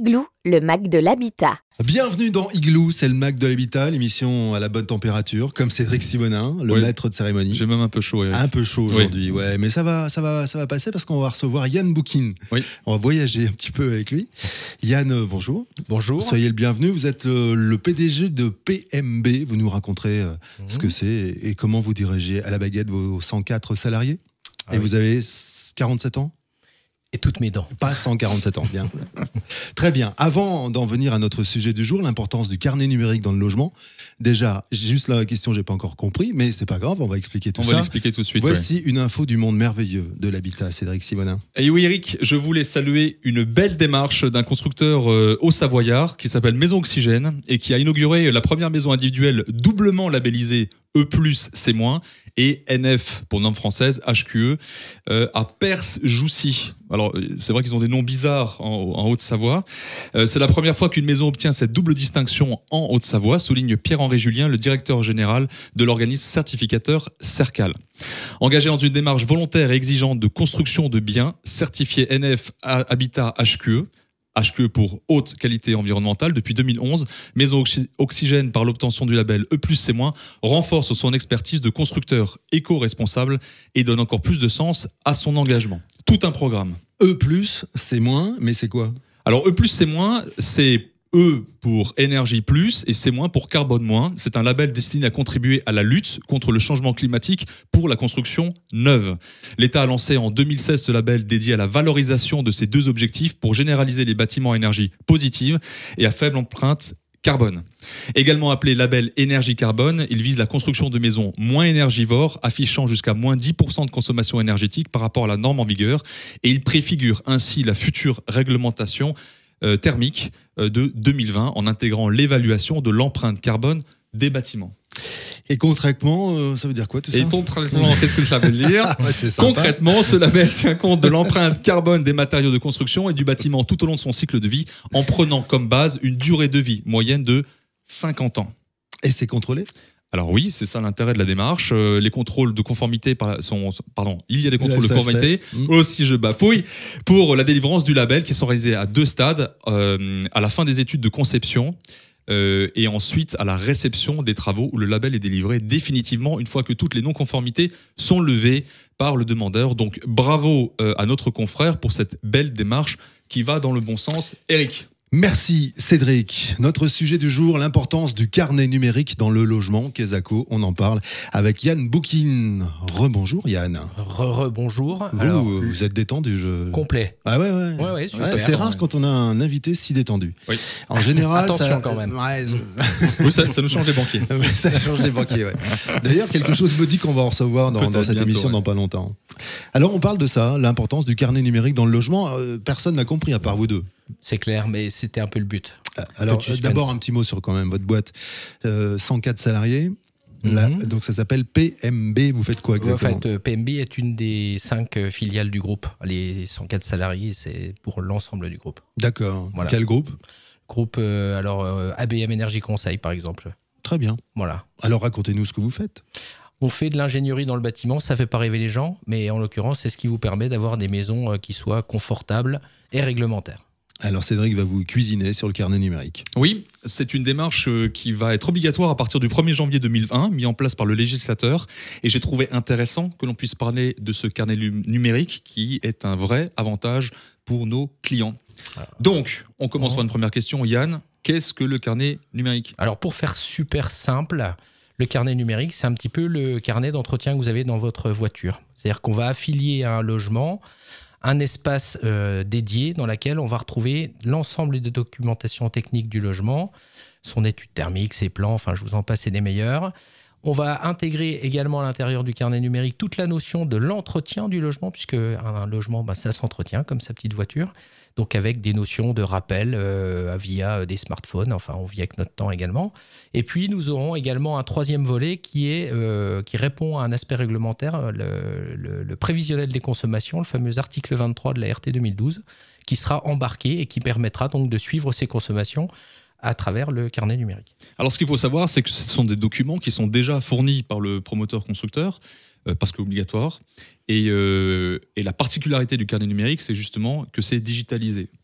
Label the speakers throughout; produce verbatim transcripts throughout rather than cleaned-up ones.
Speaker 1: Igloo, le Mac de l'habitat.
Speaker 2: Bienvenue dans Igloo, c'est le Mac de l'habitat, l'émission à la bonne température, comme Cédric Simonin, le
Speaker 3: oui.
Speaker 2: maître de cérémonie.
Speaker 3: J'ai même un peu chaud, Eric.
Speaker 2: Un peu chaud aujourd'hui,
Speaker 3: oui.
Speaker 2: ouais, mais ça va, ça va, ça va passer parce qu'on va recevoir Yann Boukin.
Speaker 3: Oui.
Speaker 2: On va voyager un petit peu avec lui. Yann, euh, bonjour.
Speaker 4: Bonjour.
Speaker 2: Soyez le bienvenu. Vous êtes euh, le P D G de P M B. Vous nous raconterez euh, mmh. ce que c'est et, et comment vous dirigez à la baguette vos cent quatre salariés. Ah et oui. Vous avez quarante-sept ans?
Speaker 4: Et toutes mes dents.
Speaker 2: Pas cent quarante-sept ans, bien. Très bien. Avant d'en venir à notre sujet du jour, l'importance du carnet numérique dans le logement. Déjà, juste la question, j'ai pas encore compris, mais c'est pas grave, on va expliquer tout
Speaker 3: on
Speaker 2: ça.
Speaker 3: On va l'expliquer tout de suite.
Speaker 2: Voici
Speaker 3: ouais.
Speaker 2: une info du monde merveilleux de l'habitat, Cédric Simonin.
Speaker 3: Et oui, Eric, je voulais saluer une belle démarche d'un constructeur euh, haut-savoyard qui s'appelle Maison Oxygène et qui a inauguré la première maison individuelle doublement labellisée E plus, C-, et N F pour norme française, H Q E, euh, à Perce-Joussy. Alors, c'est vrai qu'ils ont des noms bizarres en, en Haute-Savoie. Euh, c'est la première fois qu'une maison obtient cette double distinction en Haute-Savoie, souligne Pierre-Henri Julien, le directeur général de l'organisme certificateur Cercal. Engagé dans une démarche volontaire et exigeante de construction de biens, certifié N F Habitat H Q E, H Q E pour haute qualité environnementale depuis deux mille onze, Maison Oxygène par l'obtention du label E plus, C-, renforce son expertise de constructeur éco-responsable et donne encore plus de sens à son engagement. Tout un programme.
Speaker 2: E plus, C-, mais c'est quoi?
Speaker 3: Alors E plus, C-, c'est E pour énergie plus et C- pour carbone moins. C'est un label destiné à contribuer à la lutte contre le changement climatique pour la construction neuve. L'État a lancé en deux mille seize ce label dédié à la valorisation de ces deux objectifs pour généraliser les bâtiments à énergie positive et à faible empreinte carbone. Également appelé label énergie carbone, il vise la construction de maisons moins énergivores, affichant jusqu'à moins dix pour cent de consommation énergétique par rapport à la norme en vigueur, et il préfigure ainsi la future réglementation euh, thermique euh, de deux mille vingt en intégrant l'évaluation de l'empreinte carbone des bâtiments.
Speaker 2: Et concrètement, euh, ça veut dire quoi tout ça?
Speaker 3: Et concrètement, qu'est-ce que ça veut dire?
Speaker 2: Ouais, c'est
Speaker 3: concrètement, ce label tient compte de l'empreinte carbone des matériaux de construction et du bâtiment tout au long de son cycle de vie, en prenant comme base une durée de vie moyenne de cinquante ans.
Speaker 2: Et c'est contrôlé?
Speaker 3: Alors oui, c'est ça l'intérêt de la démarche. Euh, les contrôles de conformité sont, pardon, il y a des contrôles de conformité. Mmh. Aussi, je bafouille pour la délivrance du label qui sont réalisés à deux stades, euh, à la fin des études de conception. Euh, et ensuite à la réception des travaux où le label est délivré définitivement une fois que toutes les non-conformités sont levées par le demandeur. Donc bravo euh, à notre confrère pour cette belle démarche qui va dans le bon sens. Eric.
Speaker 2: Merci Cédric. Notre sujet du jour, l'importance du carnet numérique dans le logement. Kesako, on en parle avec Yann Boukin. Rebonjour Yann.
Speaker 4: Rebonjour.
Speaker 2: Vous,
Speaker 4: Alors,
Speaker 2: vous êtes détendu je...
Speaker 4: Complet.
Speaker 2: Ah ouais, ouais.
Speaker 4: ouais, ouais,
Speaker 2: ouais c'est rare ouais. quand on a un invité si détendu.
Speaker 3: Oui.
Speaker 2: En général,
Speaker 4: attention
Speaker 2: ça...
Speaker 4: quand même.
Speaker 2: Ouais,
Speaker 3: oui, ça, ça nous change les banquiers.
Speaker 2: Oui, ça change les banquiers, ouais. D'ailleurs, quelque chose me dit qu'on va en recevoir dans, dans cette bientôt, émission ouais. dans pas longtemps. Alors, on parle de ça, l'importance du carnet numérique dans le logement. Euh, personne n'a compris, à part vous deux.
Speaker 4: C'est clair, mais c'était un peu le but.
Speaker 2: Alors, d'abord, un petit mot sur quand même votre boîte. Euh, cent quatre salariés. Là, mm-hmm. Donc, ça s'appelle P M B. Vous faites quoi exactement?
Speaker 4: En fait, P M B est une des cinq filiales du groupe. Les cent quatre salariés, c'est pour l'ensemble du groupe.
Speaker 2: D'accord. Voilà. Quel groupe?
Speaker 4: Groupe, euh, alors, euh, A B M Énergie Conseil, par exemple.
Speaker 2: Très bien.
Speaker 4: Voilà.
Speaker 2: Alors, racontez-nous ce que vous faites.
Speaker 4: On fait de l'ingénierie dans le bâtiment, ça fait pas rêver les gens, mais en l'occurrence, c'est ce qui vous permet d'avoir des maisons qui soient confortables et réglementaires.
Speaker 2: Alors Cédric va vous cuisiner sur le carnet numérique.
Speaker 3: Oui, c'est une démarche qui va être obligatoire à partir du premier janvier deux mille vingt, mis en place par le législateur. Et j'ai trouvé intéressant que l'on puisse parler de ce carnet numérique qui est un vrai avantage pour nos clients. Donc, on commence par une première question. Yann, qu'est-ce que le carnet numérique?
Speaker 4: Alors pour faire super simple, le carnet numérique, c'est un petit peu le carnet d'entretien que vous avez dans votre voiture. C'est-à-dire qu'on va affilier à un logement un espace euh, dédié dans lequel on va retrouver l'ensemble des documentations techniques du logement, son étude thermique, ses plans, enfin je vous en passe des meilleurs. On va intégrer également à l'intérieur du carnet numérique toute la notion de l'entretien du logement, puisque un logement, ben, ça s'entretient comme sa petite voiture, donc avec des notions de rappel euh, via des smartphones, enfin on vit avec notre temps également. Et puis nous aurons également un troisième volet qui, est, euh, qui répond à un aspect réglementaire, le, le, le prévisionnel des consommations, le fameux article vingt-trois de la R T deux mille douze, qui sera embarqué et qui permettra donc de suivre ces consommations à travers le carnet numérique.
Speaker 3: Alors ce qu'il faut savoir, c'est que ce sont des documents qui sont déjà fournis par le promoteur-constructeur, euh, parce qu'obligatoire, et, euh, et la particularité du carnet numérique, c'est justement que c'est digitalisé.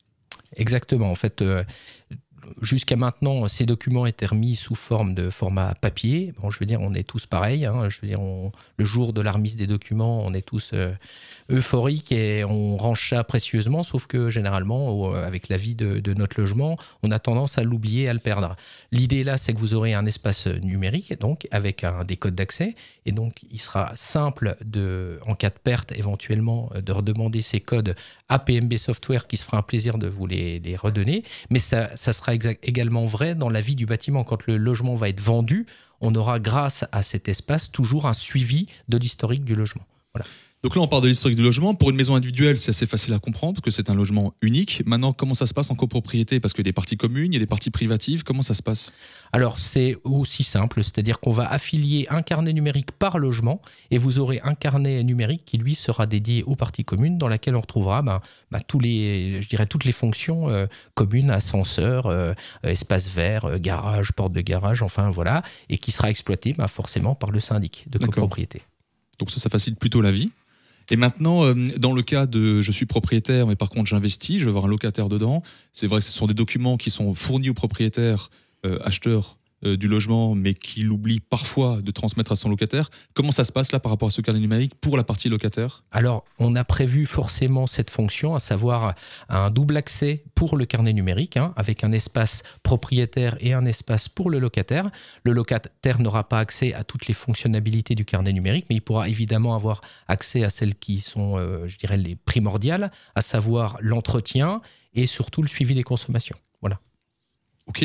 Speaker 4: Exactement. En fait, euh, jusqu'à maintenant, ces documents étaient remis sous forme de format papier. Bon, je veux dire, on est tous pareils. Hein. Je veux dire, on, le jour de la remise des documents, on est tous euh, euphoriques et on range ça précieusement. Sauf que généralement, avec la vie de, de notre logement, on a tendance à l'oublier, à le perdre. L'idée là, c'est que vous aurez un espace numérique, donc avec un, des codes d'accès. Et donc, il sera simple, de, en cas de perte, éventuellement, de redemander ces codes à P M B Software, qui se fera un plaisir de vous les, les redonner. Mais ça, ça sera exact, également vrai dans la vie du bâtiment. Quand le logement va être vendu, on aura, grâce à cet espace, toujours un suivi de l'historique du logement. Voilà.
Speaker 3: Donc là, on parle de l'historique du logement. Pour une maison individuelle, c'est assez facile à comprendre parce que c'est un logement unique. Maintenant, comment ça se passe en copropriété? Parce qu'il y a des parties communes, il y a des parties privatives. Comment ça se passe?
Speaker 4: Alors, c'est aussi simple, c'est-à-dire qu'on va affilier un carnet numérique par logement et vous aurez un carnet numérique qui, lui, sera dédié aux parties communes dans laquelle on retrouvera ben, ben, tous les, je dirais, toutes les fonctions euh, communes, ascenseur, euh, espace vert, euh, garage, porte de garage, enfin voilà, et qui sera exploité ben, forcément par le syndic de copropriété.
Speaker 3: Donc ça, ça facilite plutôt la vie. Et maintenant, euh, dans le cas de je suis propriétaire, mais par contre j'investis, je vais avoir un locataire dedans, c'est vrai que ce sont des documents qui sont fournis au propriétaire, euh, acheteur euh, du logement, mais qui l'oublie parfois de transmettre à son locataire. Comment ça se passe là par rapport à ce carnet numérique pour la partie locataire?
Speaker 4: Alors, on a prévu forcément cette fonction, à savoir un double accès pour le carnet numérique, hein, avec un espace propriétaire et un espace pour le locataire. Le locataire n'aura pas accès à toutes les fonctionnalités du carnet numérique, mais il pourra évidemment avoir accès à celles qui sont, euh, je dirais, les primordiales, à savoir l'entretien et surtout le suivi des consommations. Voilà.
Speaker 3: Ok.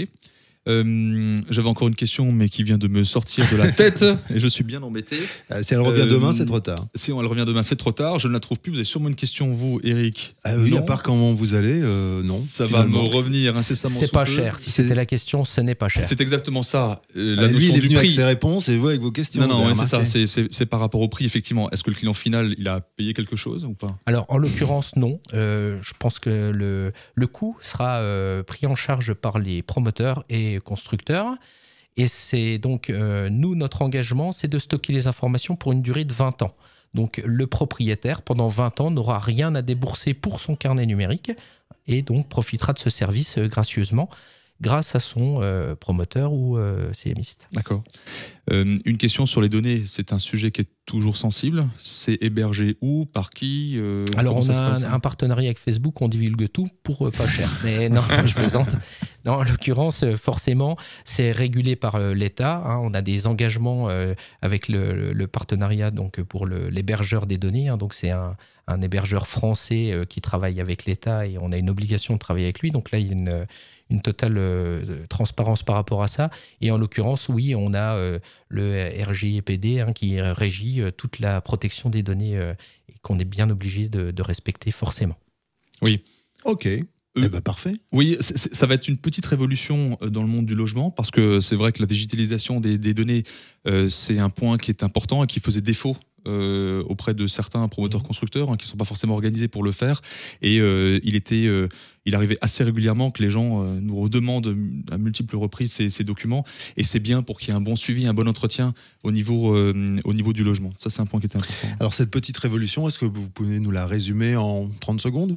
Speaker 3: Euh, J'avais encore une question, mais qui vient de me sortir de la tête et je suis bien embêté.
Speaker 2: Euh, si elle revient euh, demain, c'est trop tard.
Speaker 3: Si elle revient demain, c'est trop tard. Je ne la trouve plus. Vous avez sûrement une question, vous, Eric?
Speaker 2: Ah oui,
Speaker 3: non.
Speaker 2: À part comment vous allez, euh, non.
Speaker 3: Ça finalement. va me revenir incessamment.
Speaker 4: C'est pas cher. Si c'était la question, ce n'est pas cher.
Speaker 3: C'est exactement ça. Euh, la
Speaker 2: ah,
Speaker 3: notion
Speaker 2: lui, il est
Speaker 3: du
Speaker 2: venu
Speaker 3: prix.
Speaker 2: avec ses réponses et vous avec vos questions.
Speaker 3: Non, non, ouais, c'est ça. C'est par rapport au prix, effectivement. Est-ce que le client final, il a payé quelque chose ou pas?
Speaker 4: Alors, en l'occurrence, non. Euh, je pense que le, le coût sera euh, pris en charge par les promoteurs et constructeurs. Et c'est donc, euh, nous, notre engagement, c'est de stocker les informations pour une durée de vingt ans. Donc, le propriétaire, pendant vingt ans, n'aura rien à débourser pour son carnet numérique et donc profitera de ce service euh, gracieusement grâce à son euh, promoteur ou euh, CMiste.
Speaker 3: D'accord. Euh, une question sur les données, c'est un sujet qui est toujours sensible. C'est hébergé où, par qui euh,
Speaker 4: Alors, on a un, un partenariat avec Facebook, on divulgue tout pour euh, pas cher. Mais non, je plaisante. Non, en l'occurrence, forcément, c'est régulé par euh, l'État. Hein. On a des engagements euh, avec le, le partenariat donc, pour l'hébergeur des données. Hein. Donc, c'est un, un hébergeur français euh, qui travaille avec l'État et on a une obligation de travailler avec lui. Donc là, il y a une, une totale euh, transparence par rapport à ça. Et en l'occurrence, oui, on a euh, le R G P D hein, qui régit euh, toute la protection des données euh, et qu'on est bien obligé de, de respecter forcément.
Speaker 3: Oui.
Speaker 2: Ok. Euh, eh ben, parfait.
Speaker 3: Oui, c est, c est, ça va être une petite révolution dans le monde du logement parce que c'est vrai que la digitalisation des, des données, euh, c'est un point qui est important et qui faisait défaut euh, auprès de certains promoteurs constructeurs hein, qui ne sont pas forcément organisés pour le faire. Et euh, il, était, euh, il arrivait assez régulièrement que les gens euh, nous redemandent à multiples reprises ces, ces documents. Et c'est bien pour qu'il y ait un bon suivi, un bon entretien au niveau, euh, au niveau du logement. Ça, c'est un point qui était important.
Speaker 2: Alors, cette petite révolution, est-ce que vous pouvez nous la résumer en trente secondes?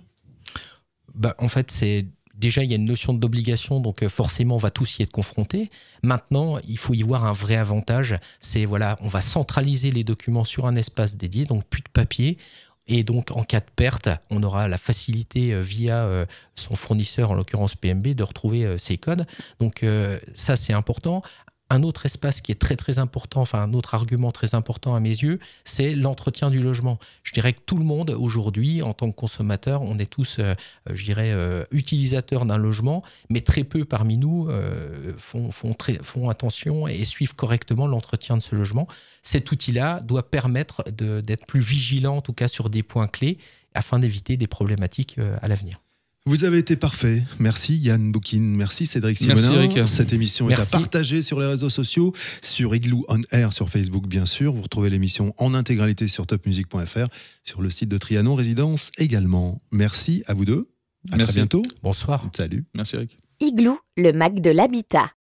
Speaker 4: Bah, en fait, c'est déjà, il y a une notion d'obligation, donc euh, forcément, on va tous y être confrontés. Maintenant, il faut y voir un vrai avantage. C'est, voilà, on va centraliser les documents sur un espace dédié, donc plus de papier. Et donc, en cas de perte, on aura la facilité euh, via euh, son fournisseur, en l'occurrence P M B, de retrouver euh, ses codes. Donc, euh, ça, c'est important. Un autre espace qui est très très important, enfin un autre argument très important à mes yeux, c'est l'entretien du logement. Je dirais que tout le monde aujourd'hui, en tant que consommateur, on est tous, euh, je dirais, euh, utilisateurs d'un logement, mais très peu parmi nous euh, font, font, très, font attention et suivent correctement l'entretien de ce logement. Cet outil-là doit permettre d'être plus vigilant, en tout cas sur des points clés, afin d'éviter des problématiques euh, à l'avenir.
Speaker 2: Vous avez été parfait. Merci Yann Boukine. Merci Cédric Simonin.
Speaker 3: Merci Eric.
Speaker 2: Cette émission
Speaker 4: Merci.
Speaker 2: est à partager sur les réseaux sociaux, sur Igloo On Air, sur Facebook bien sûr. Vous retrouvez l'émission en intégralité sur top music point f r, sur le site de Trianon Résidence également. Merci à vous deux. À
Speaker 3: Merci.
Speaker 2: très bientôt.
Speaker 4: Bonsoir.
Speaker 2: Salut.
Speaker 3: Merci Eric.
Speaker 1: Igloo, le Mac de l'habitat.